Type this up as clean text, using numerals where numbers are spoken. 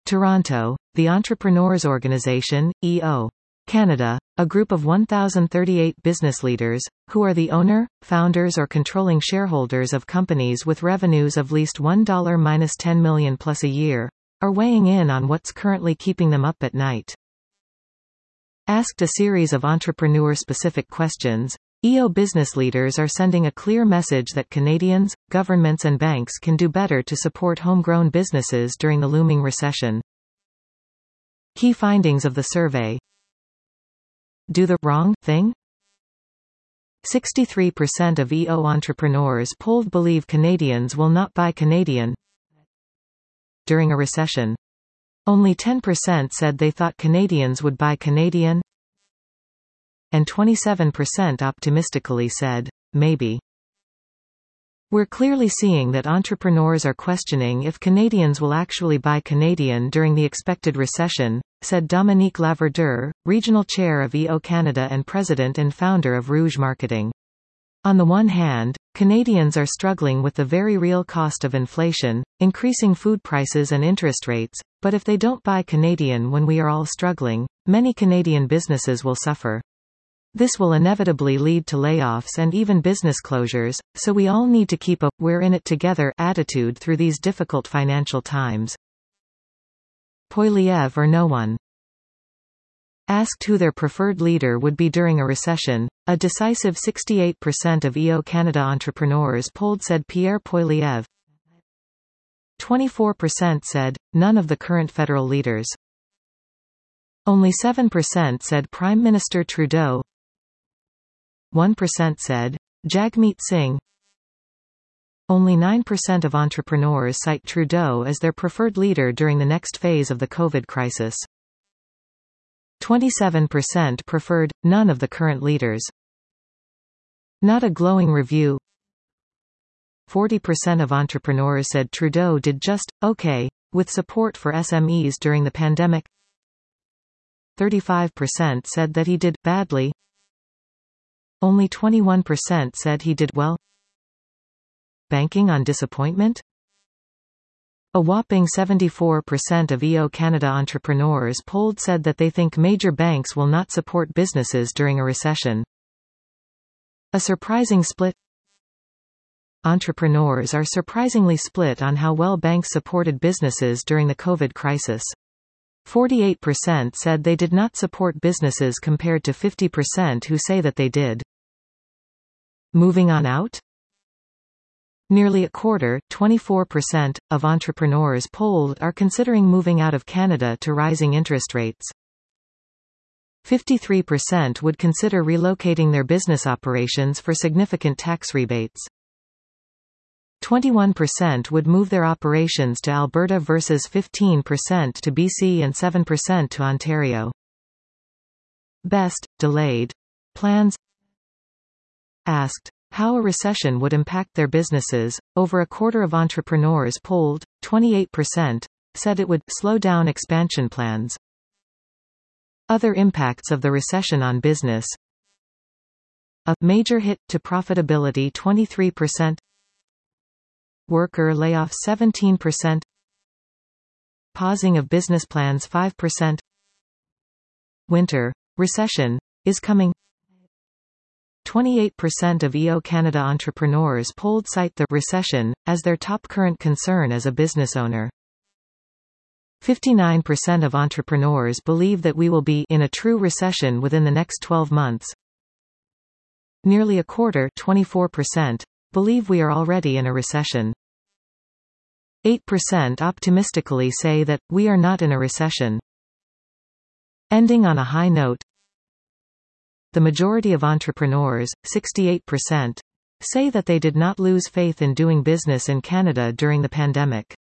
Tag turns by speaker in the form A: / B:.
A: Toronto, the Entrepreneurs Organization, EO. Canada, a group of 1,038 business leaders, who are the owner, founders or controlling shareholders of companies with revenues of least $1-10 million plus a year, are weighing in on what's currently keeping them up at night. Asked a series of entrepreneur-specific questions, EO business leaders are sending a clear message that Canadians, governments and banks can do better to support homegrown businesses during the looming recession. Key findings of the survey. Do the wrong thing? 63% of EO entrepreneurs polled believe Canadians will not buy Canadian during a recession. Only 10% said they thought Canadians would buy Canadian, and 27% optimistically said, maybe. We're clearly seeing that entrepreneurs are questioning if Canadians will actually buy Canadian during the expected recession, said Dominique Laverdure, Regional Chair of EO Canada and President and founder of Rouge Marketing. On the one hand, Canadians are struggling with the very real cost of inflation, increasing food prices and interest rates, but if they don't buy Canadian when we are all struggling, many Canadian businesses will suffer. This will inevitably lead to layoffs and even business closures, so we all need to keep a "we're in it together" attitude through these difficult financial times. Poilievre or no one? Asked who their preferred leader would be during a recession, a decisive 68% of EO Canada entrepreneurs polled said Pierre Poilievre. 24% said, none of the current federal leaders. Only 7% said Prime Minister Trudeau. 1% said, Jagmeet Singh. Only 9% of entrepreneurs cite Trudeau as their preferred leader during the next phase of the COVID crisis. 27% preferred, none of the current leaders. Not a glowing review. 40% of entrepreneurs said Trudeau did just okay with support for SMEs during the pandemic. 35% said that he did badly. Only 21% said he did well. Banking on disappointment? A whopping 74% of EO Canada entrepreneurs polled said that they think major banks will not support businesses during a recession. A surprising split. Entrepreneurs are surprisingly split on how well banks supported businesses during the COVID crisis. 48% said they did not support businesses compared to 50% who say that they did. Moving on out? Nearly a quarter, 24%, of entrepreneurs polled are considering moving out of Canada to rising interest rates. 53% would consider relocating their business operations for significant tax rebates. 21% would move their operations to Alberta versus 15% to BC and 7% to Ontario. Best, delayed plans. Asked how a recession would impact their businesses, over a quarter of entrepreneurs polled, 28%, said it would slow down expansion plans. Other impacts of the recession on business. A major hit to profitability 23%. Worker layoffs 17%. Pausing of business plans 5%. Winter recession is coming. 28% of EO Canada entrepreneurs polled cite the recession as their top current concern as a business owner. 59% of entrepreneurs believe that we will be in a true recession within the next 12 months. Nearly a quarter, 24%, believe we are already in a recession. 8% optimistically say that we are not in a recession. Ending on a high note. The majority of entrepreneurs, 68%, say that they did not lose faith in doing business in Canada during the pandemic.